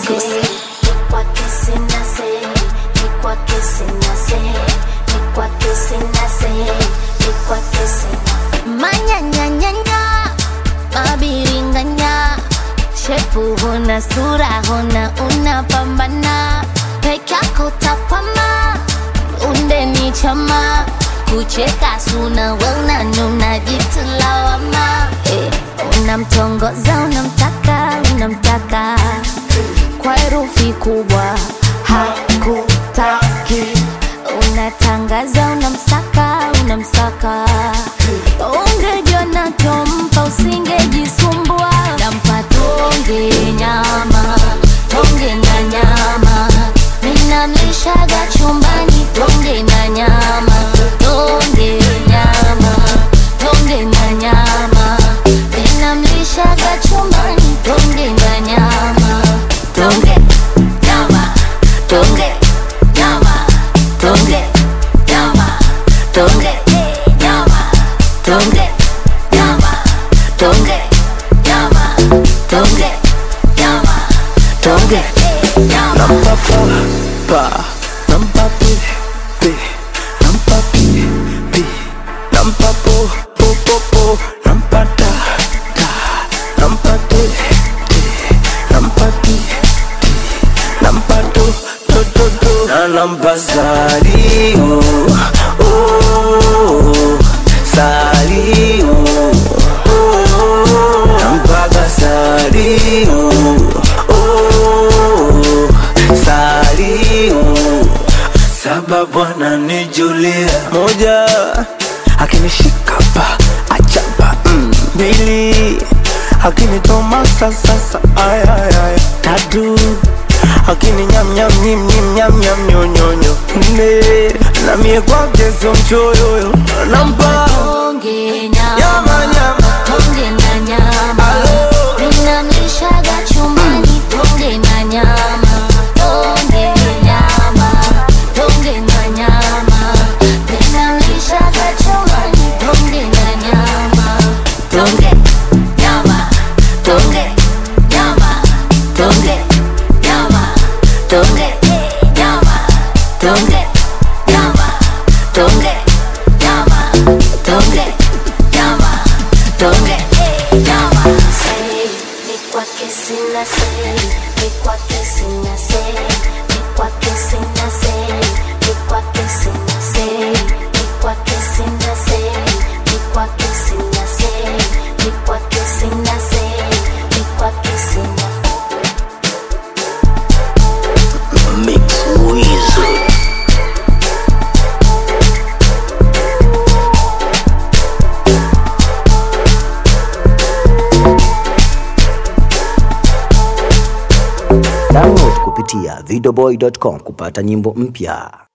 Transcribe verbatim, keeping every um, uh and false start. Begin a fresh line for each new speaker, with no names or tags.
Shepu huna, sura huna, unapambana peke yako tapama, unde ni chama, kucheka suna, wana nuna jitu lawama. eh, Unamtongoza, unamtaka, unamtaka kwa herufi kubwa, hakutaki. Unatangaza, unamsaka, unamsaka. Ungejua nachompa usingejisumbua. Nampa tonge nyama, tonge na nyama, ninamlishaga chumbani. Tonge na nyama, tonge nyama, tonge na nyama, ninamlishaga chumbani. Tonge na nyama, tonge nyama, tonge nyama, tonge nyama, tonge nyama, tonge nyama, tonge nyama, tonge nyama, tonge nyama.
Nampa pa pa, nampa pi pi, nampa pi pi, nampa po po po po, nampa da da, nampa te te, nampa ti ti, nampa do do do do. Na nampa sali oh oh, sali oh oh, nampa sali oh oh, sali oh. Sababu ananijulia moja, akinishika pa achapa mm. Mbili, akinitoma sasa sa ay ay ay. Tatu, akini nyam nyam nyim nyim nyam nyam nyo nyo nyo. Nne, na mie kwa keso mchoyo. Nampa
tonge nyama,
nyama nyama,
tonge na nyama, ninamlishaga chumbani. Tonge na nyama, tonge nyama, tonge na nyama, ninamlishaga chumbani. Tonge na nyama, tonge nyama, tonge nyama, tonge nyama, tonge nyama, tonge nyama, tonge nyama, tonge nyama, tonge nyama. Say, ni kwake sina say, ni kwake sina say, ni kwake sina say, ni kwake sina say, ni kwake sina say, ni kwake sina say, ni kwake sina say, ni kwake sina.
Mix Wizard.
Download kupitia videoboy dot com kupata nyimbo mpya.